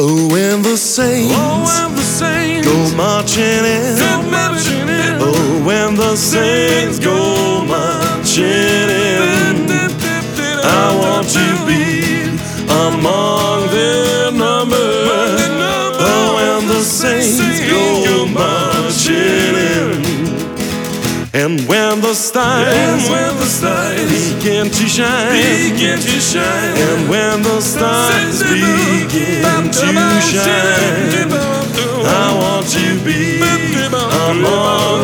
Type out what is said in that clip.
Oh, when the saints go marching in. Oh, when the saints go marching in. I want to be among their number. Oh, when the saints go marching in. And when the stars begin to shine, and when the stars begin to shine, I want to be among